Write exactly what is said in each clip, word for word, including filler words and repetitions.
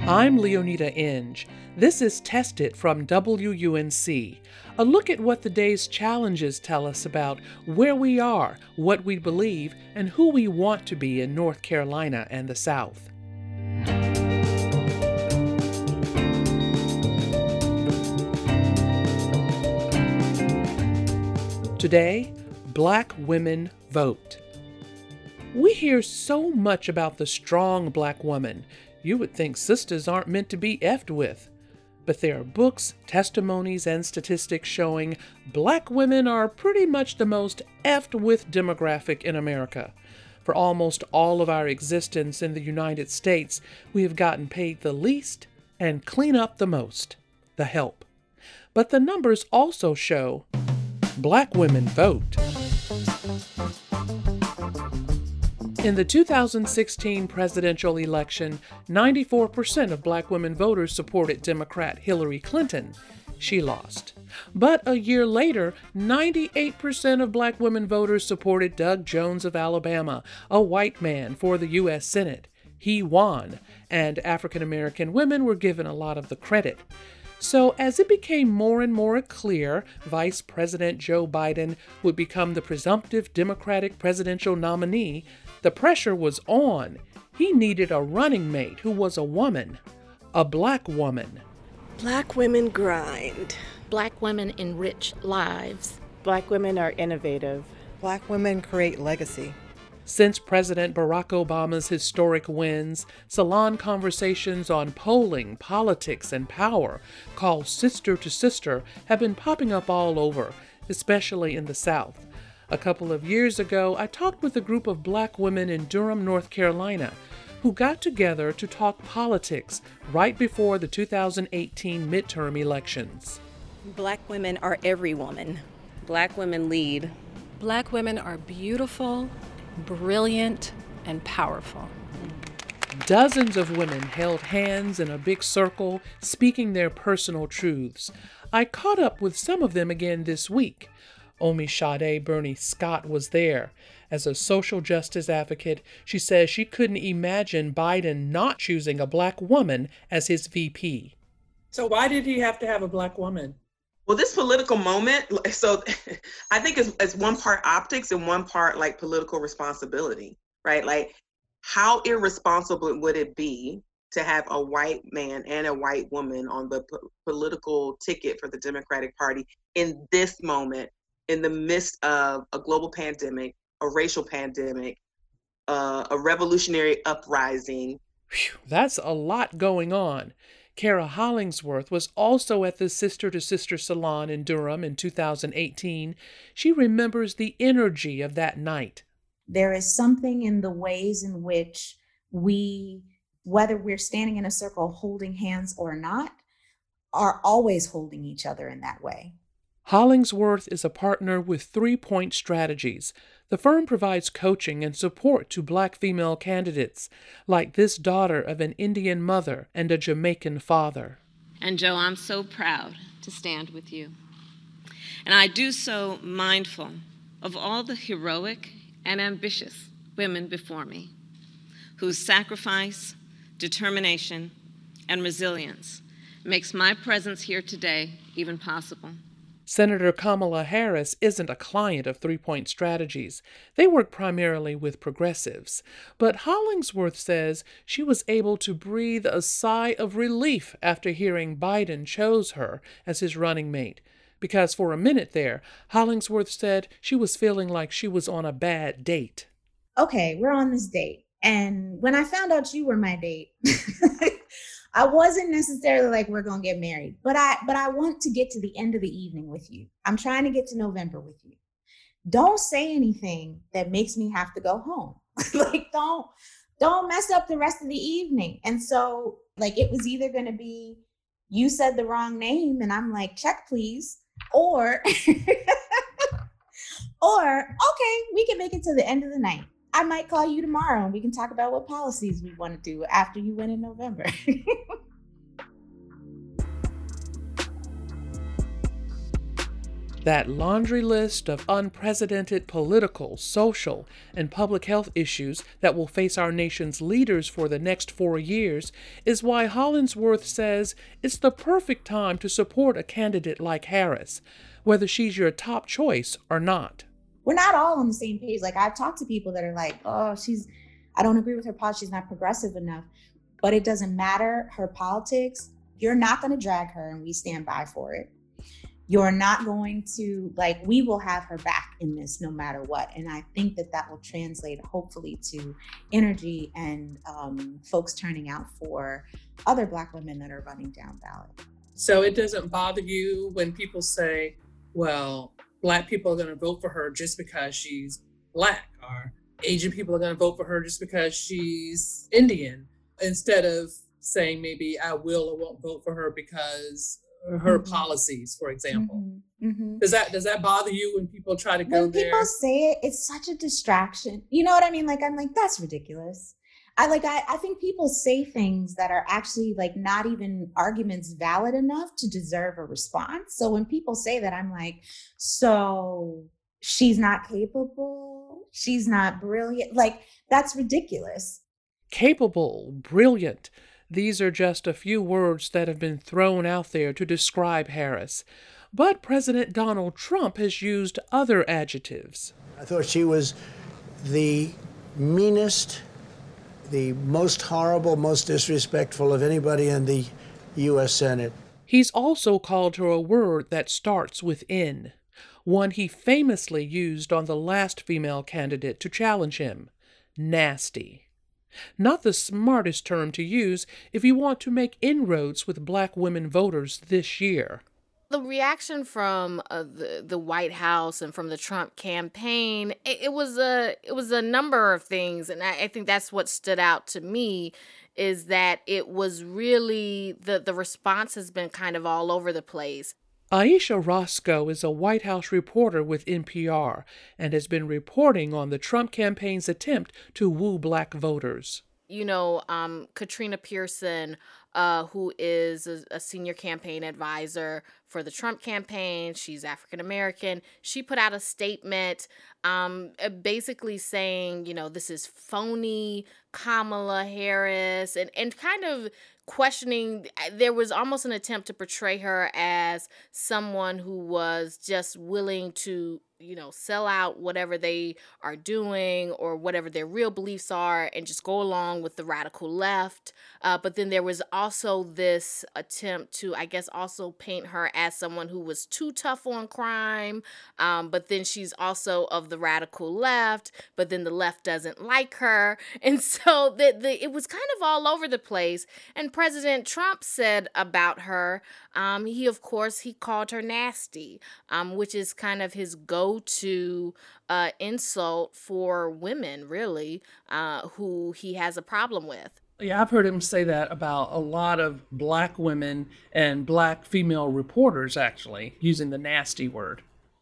I'm Leonida Inge. This is Test It from W U N C, a look at what the day's challenges tell us about where we are, what we believe, and who we want to be in North Carolina and the South. Today, Black women vote. We hear so much about the strong Black woman. You would think sisters aren't meant to be effed with. But there are books, testimonies, and statistics showing Black women are pretty much the most effed with demographic in America. For almost all of our existence in the United States, we have gotten paid the least and clean up the most, the help. But the numbers also show Black women vote. In the two thousand sixteen presidential election, ninety-four percent of Black women voters supported Democrat Hillary Clinton. She lost. But a year later, ninety-eight percent of Black women voters supported Doug Jones of Alabama, a white man, for the U S Senate. He won, and African American women were given a lot of the credit. So as it became more and more clear Vice President Joe Biden would become the presumptive Democratic presidential nominee, the pressure was on. He needed a running mate who was a woman, a Black woman. Black women grind. Black women enrich lives. Black women are innovative. Black women create legacy. Since President Barack Obama's historic wins, salon conversations on polling, politics, and power, called Sister to Sister, have been popping up all over, especially in the South. A couple of years ago, I talked with a group of Black women in Durham, North Carolina, who got together to talk politics right before the two thousand eighteen midterm elections. Black women are every woman. Black women lead. Black women are beautiful, brilliant, and powerful. Dozens of women held hands in a big circle, speaking their personal truths. I caught up with some of them again this week. Omishade Bernie Scott was there. As a social justice advocate, she says she couldn't imagine Biden not choosing a Black woman as his V P. So why did he have to have a Black woman? Well, this political moment, so I think it's, it's one part optics and one part like political responsibility, right? Like, how irresponsible would it be to have a white man and a white woman on the p- political ticket for the Democratic Party in this moment, in the midst of a global pandemic, a racial pandemic, uh, a revolutionary uprising? Whew, that's a lot going on. Kara Hollingsworth was also at the Sister to Sister Salon in Durham in two thousand eighteen. She remembers the energy of that night. There is something in the ways in which we, whether we're standing in a circle holding hands or not, are always holding each other in that way. Hollingsworth is a partner with Three Point Strategies. The firm provides coaching and support to Black female candidates, like this daughter of an Indian mother and a Jamaican father. And Joe, I'm so proud to stand with you. And I do so mindful of all the heroic and ambitious women before me, whose sacrifice, determination, and resilience makes my presence here today even possible. Senator Kamala Harris isn't a client of Three Point Strategies. They work primarily with progressives. But Hollingsworth says she was able to breathe a sigh of relief after hearing Biden chose her as his running mate. Because for a minute there, Hollingsworth said she was feeling like she was on a bad date. Okay, we're on this date. And when I found out you were my date, I wasn't necessarily like, we're going to get married, but I, but I want to get to the end of the evening with you. I'm trying to get to November with you. Don't say anything that makes me have to go home. Like, don't, don't mess up the rest of the evening. And so like, it was either going to be, you said the wrong name and I'm like, check please. Or, or, okay, we can make it to the end of the night. I might call you tomorrow and we can talk about what policies we want to do after you win in November. That laundry list of unprecedented political, social, and public health issues that will face our nation's leaders for the next four years is why Hollingsworth says it's the perfect time to support a candidate like Harris, whether she's your top choice or not. We're not all on the same page. Like, I've talked to people that are like, oh, she's, I don't agree with her politics, she's not progressive enough. But it doesn't matter, her politics, you're not going to drag her, and we stand by for it. You're not going to, like, we will have her back in this no matter what. And I think that that will translate, hopefully, to energy and um, folks turning out for other Black women that are running down ballot. So it doesn't bother you when people say, well, Black people are going to vote for her just because she's Black, or Asian people are going to vote for her just because she's Indian, instead of saying maybe I will or won't vote for her because her mm-hmm. policies, for example. Mm-hmm. Mm-hmm. Does that does that bother you when people try to go when there? When people say it, it's such a distraction. You know what I mean? Like, I'm like, that's ridiculous. I like I, I think people say things that are actually like not even arguments valid enough to deserve a response. So when people say that, I'm like, so she's not capable, she's not brilliant. Like, that's ridiculous. Capable, brilliant. These are just a few words that have been thrown out there to describe Harris. But President Donald Trump has used other adjectives. I thought she was the meanest, the most horrible, most disrespectful of anybody in the U S Senate. He's also called her a word that starts with N, one he famously used on the last female candidate to challenge him, nasty. Not the smartest term to use if you want to make inroads with Black women voters this year. The reaction from uh, the the White House and from the Trump campaign, it, it was a it was a number of things, and I, I think that's what stood out to me, is that it was really the the response has been kind of all over the place. Aisha Roscoe is a White House reporter with N P R and has been reporting on the Trump campaign's attempt to woo Black voters. You know, um, Katrina Pearson, uh, who is a, a senior campaign advisor for the Trump campaign, she's African American. She put out a statement um, basically saying, you know, this is phony Kamala Harris, and, and kind of questioning. There was almost an attempt to portray her as someone who was just willing to, you know, sell out whatever they are doing or whatever their real beliefs are and just go along with the radical left. Uh, but then there was also this attempt to, I guess, also paint her as someone who was too tough on crime. Um, but then she's also of the radical left, but then the left doesn't like her. And so the, the, it was kind of all over the place. And President Trump said about her, um, he, of course, he called her nasty, um, which is kind of his go-to uh, insult for women, really, uh, who he has a problem with. Yeah, I've heard him say that about a lot of Black women and Black female reporters, actually, using the nasty word.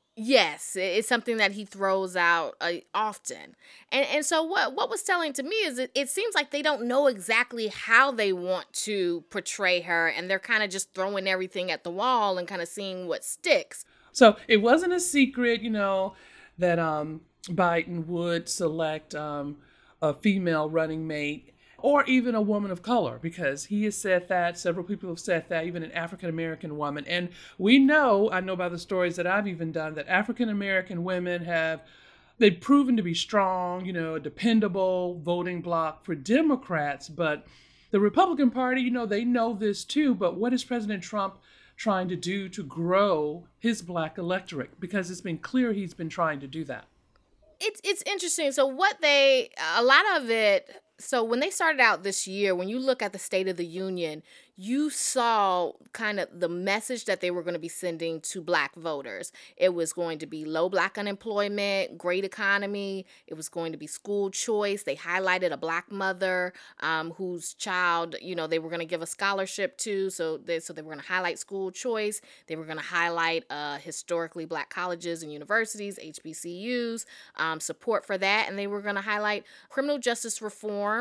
Yes, it's something that he throws out uh, often. And and so what, what was telling to me is it, it seems like they don't know exactly how they want to portray her, and they're kind of just throwing everything at the wall and kind of seeing what sticks. So it wasn't a secret, you know, that um, Biden would select um, a female running mate or even a woman of color, because he has said that, several people have said that, even an African-American woman. And we know, I know by the stories that I've even done, that African-American women have, they've proven to be strong, you know, a dependable voting bloc for Democrats. But the Republican Party, you know, they know this too. But what is President Trump trying to do to grow his Black electorate? Because it's been clear he's been trying to do that. It's it's interesting. So what they, a lot of it, so when they started out this year, when you look at the State of the Union, you saw kind of the message that they were going to be sending to Black voters. It was going to be low Black unemployment, great economy. It was going to be school choice. They highlighted a Black mother um, whose child, you know, they were going to give a scholarship to. So they, so they were going to highlight school choice. They were going to highlight uh, historically Black colleges and universities, H B C Us, um, support for that. And they were going to highlight criminal justice reform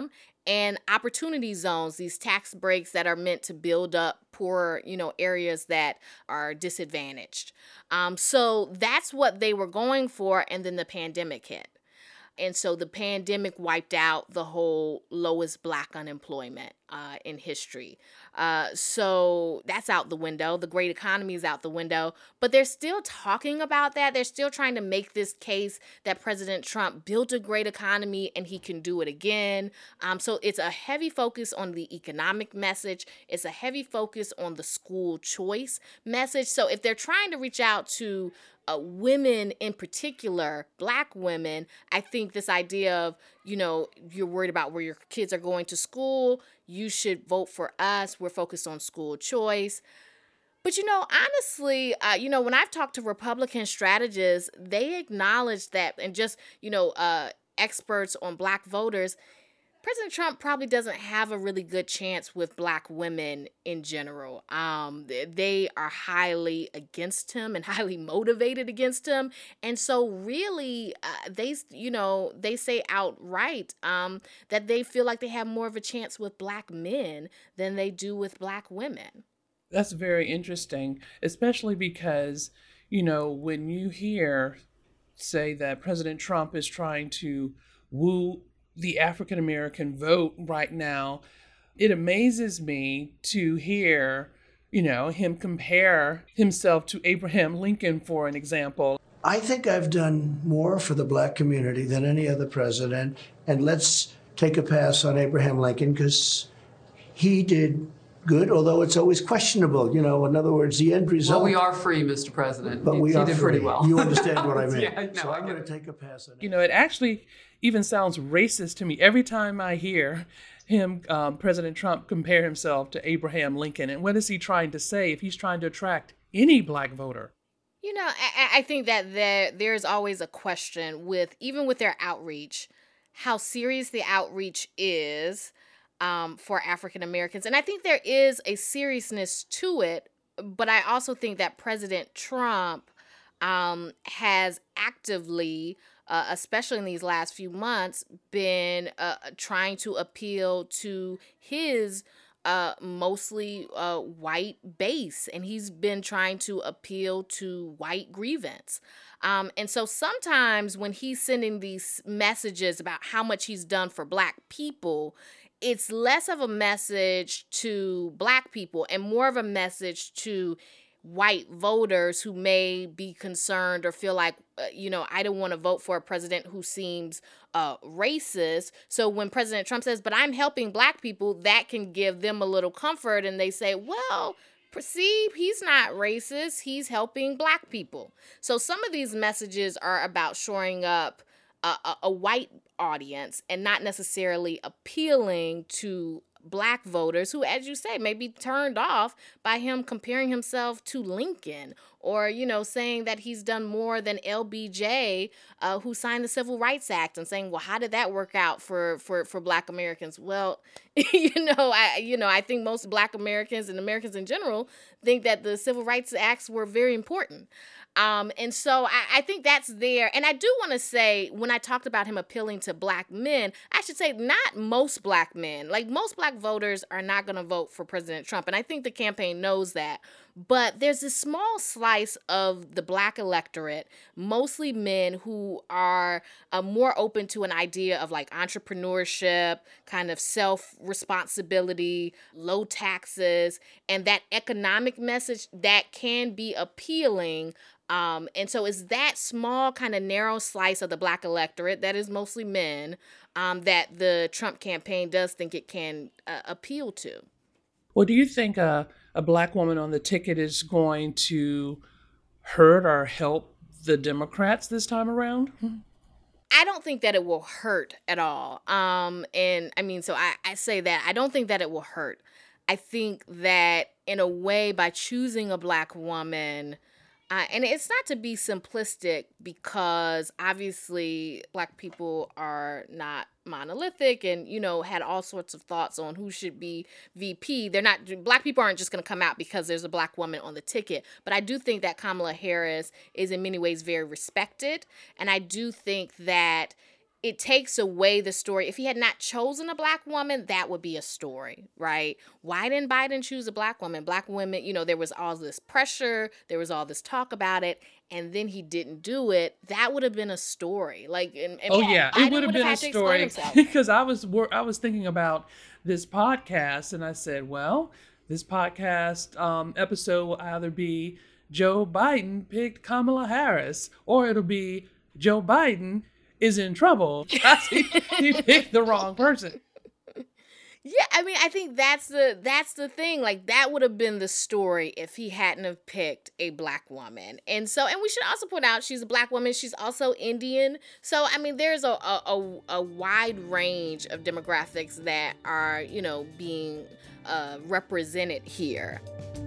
and opportunity zones, these tax breaks that are meant to build up poor, you know, areas that are disadvantaged. Um, so that's what they were going for, and then the pandemic hit. And so the pandemic wiped out the whole lowest Black unemployment uh, in history. Uh, so that's out the window. The great economy is out the window. But they're still talking about that. They're still trying to make this case that President Trump built a great economy and he can do it again. Um, so it's a heavy focus on the economic message. It's a heavy focus on the school choice message. So if they're trying to reach out to Uh, women in particular, Black women, I think this idea of, you know, you're worried about where your kids are going to school, you should vote for us, we're focused on school choice. But, you know, honestly, uh, you know, when I've talked to Republican strategists, they acknowledge that, and just, you know, uh, experts on Black voters, President Trump probably doesn't have a really good chance with Black women in general. Um, they are highly against him and highly motivated against him. And so really, uh, they, you know, they say outright um, that they feel like they have more of a chance with Black men than they do with Black women. That's very interesting, especially because, you know, when you hear, say, that President Trump is trying to woo the African American vote right now, it amazes me to hear, you know, him compare himself to Abraham Lincoln, for an example. I think I've done more for the Black community than any other president. And let's take a pass on Abraham Lincoln because he did good, although it's always questionable. You know, in other words, the end result. Well, we are free, Mister President. But we he are did free. pretty well. You understand what I mean? Yeah, no, so I I'm going it. to take a pass on it. You know, it actually even sounds racist to me every time I hear him, um, President Trump, compare himself to Abraham Lincoln. And what is he trying to say if he's trying to attract any Black voter? You know, I, I think that there there's always a question with, even with their outreach, how serious the outreach is um, for African Americans. And I think there is a seriousness to it, but I also think that President Trump um, has actively, uh, especially in these last few months, been uh, trying to appeal to his uh, mostly uh, white base, and he's been trying to appeal to white grievance. Um, and so sometimes when he's sending these messages about how much he's done for Black people, it's less of a message to Black people and more of a message to white voters who may be concerned or feel like, uh, you know, I don't want to vote for a president who seems uh, racist. So when President Trump says, but I'm helping Black people, that can give them a little comfort. And they say, well, perceive he's not racist. He's helping Black people. So some of these messages are about shoring up a, a, a white audience and not necessarily appealing to Black voters who, as you say, may be turned off by him comparing himself to Lincoln, or, you know, saying that he's done more than L B J, uh, who signed the Civil Rights Act, and saying, well, how did that work out for, for, for Black Americans? Well, you know, I you know, I think most Black Americans and Americans in general think that the Civil Rights Acts were very important. Um, and so I, I think that's there. And I do want to say, when I talked about him appealing to Black men, I should say not most Black men. Like, most Black voters are not going to vote for President Trump. And I think the campaign knows that. But there's this small slice of the Black electorate, mostly men, who are uh, more open to an idea of like entrepreneurship, kind of self-responsibility, low taxes, and that economic message that can be appealing. Um, and so it's that small kind of narrow slice of the Black electorate that is mostly men um, that the Trump campaign does think it can uh, appeal to. Well, do you think a, a Black woman on the ticket is going to hurt or help the Democrats this time around? I don't think that it will hurt at all. Um, and I mean, so I, I say that I don't think that it will hurt. I think that in a way, by choosing a Black woman, Uh, and it's not to be simplistic, because obviously Black people are not monolithic and, you know, had all sorts of thoughts on who should be V P. They're not, Black people aren't just going to come out because there's a Black woman on the ticket. But I do think that Kamala Harris is in many ways very respected. And I do think that it takes away the story. If he had not chosen a black woman, that would be a story, right? Why didn't Biden choose a black woman? Black women, you know, there was all this pressure, there was all this talk about it, and then he didn't do it. That would have been a story. Like, and, and oh yeah, Biden it would have been a story because I was I was thinking about this podcast, and I said, well, this podcast um, episode will either be Joe Biden picked Kamala Harris, or it'll be Joe Biden is in trouble because he, he picked the wrong person. Yeah, I mean, I think that's the that's the thing. Like, that would have been the story if he hadn't have picked a black woman. And so, and we should also point out she's a black woman. She's also Indian. So, I mean, there's a a, a, a wide range of demographics that are, you know, being uh, represented here.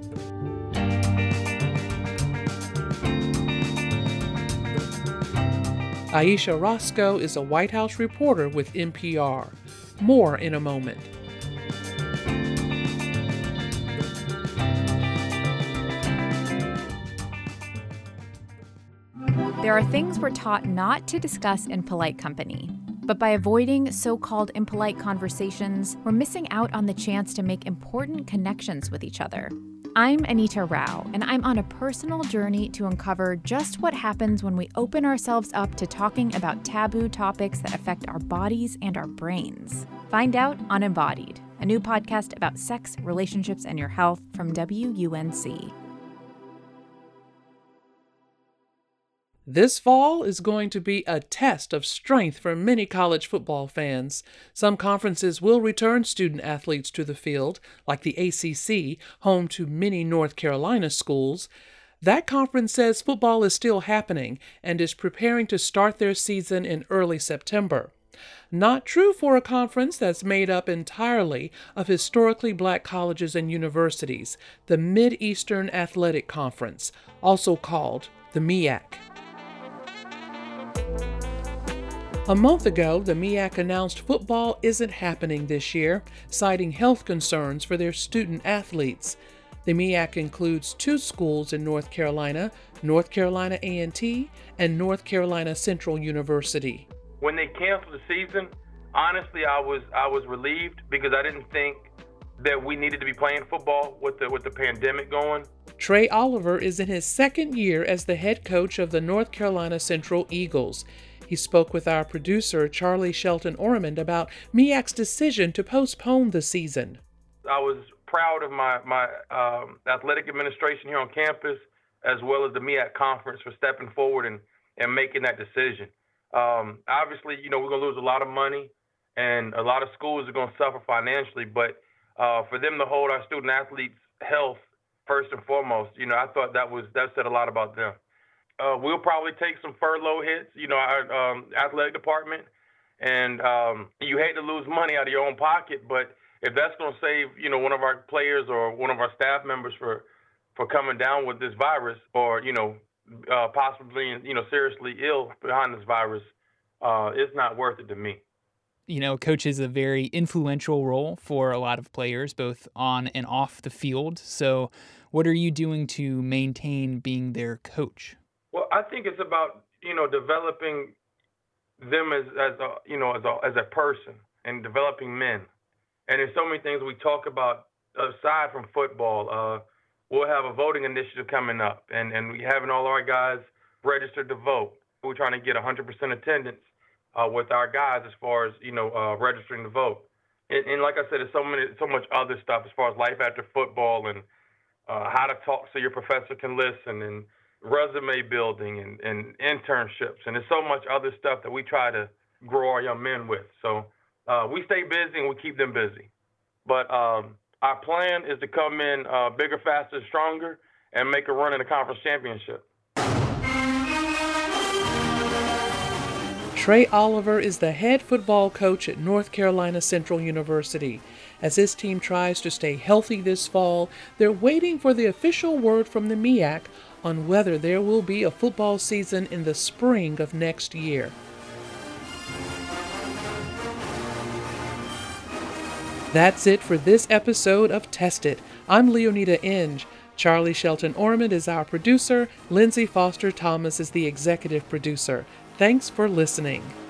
Aisha Roscoe is a White House reporter with N P R. More in a moment. There are things we're taught not to discuss in polite company. But by avoiding so-called impolite conversations, we're missing out on the chance to make important connections with each other. I'm Anita Rao, and I'm on a personal journey to uncover just what happens when we open ourselves up to talking about taboo topics that affect our bodies and our brains. Find out on Embodied, a new podcast about sex, relationships, and your health from W U N C. This fall is going to be a test of strength for many college football fans. Some conferences will return student athletes to the field, like the A C C, home to many North Carolina schools. That conference says football is still happening and is preparing to start their season in early September. Not true for a conference that's made up entirely of historically black colleges and universities, the Mid-Eastern Athletic Conference, also called the M E A C. A month ago, the M E A C announced football isn't happening this year, citing health concerns for their student athletes. The M E A C includes two schools in North Carolina, North Carolina A and T and North Carolina Central University. When they canceled the season, honestly, I was I was relieved because I didn't think that we needed to be playing football with the with the pandemic going. Trey Oliver is in his second year as the head coach of the North Carolina Central Eagles. He spoke with our producer, Charlie Shelton Ormond, about M E A C's decision to postpone the season. I was proud of my, my um, athletic administration here on campus, as well as the M E A C conference, for stepping forward and, and making that decision. Um, obviously, you know, we're going to lose a lot of money, and a lot of schools are going to suffer financially, but uh, for them to hold our student athletes' health first and foremost, you know, I thought that was that said a lot about them. Uh, we'll probably take some furlough hits, you know, our um, athletic department, and um, you hate to lose money out of your own pocket, but if that's going to save, you know, one of our players or one of our staff members for, for coming down with this virus, or, you know, uh, possibly, you know, seriously ill behind this virus, uh, it's not worth it to me. You know, coach is a very influential role for a lot of players, both on and off the field. So what are you doing to maintain being their coach? Well, I think it's about, you know, developing them as, as a, you know, as a, as a person and developing men. And there's so many things we talk about aside from football. Uh, we'll have a voting initiative coming up, and, and we having all our guys registered to vote. We're trying to get one hundred percent attendance uh, with our guys as far as, you know, uh, registering to vote. And, and like I said, there's so many, so much other stuff as far as life after football and uh, how to talk so your professor can listen, and resume building and, and internships. And there's so much other stuff that we try to grow our young men with. So uh, we stay busy and we keep them busy. But um, our plan is to come in uh, bigger, faster, stronger, and make a run in the conference championship. Trey Oliver is the head football coach at North Carolina Central University. As his team tries to stay healthy this fall, they're waiting for the official word from the M E A C on whether there will be a football season in the spring of next year. That's it for this episode of Test It. I'm Leonita Inge. Charlie Shelton Ormond is our producer. Lindsay Foster Thomas is the executive producer. Thanks for listening.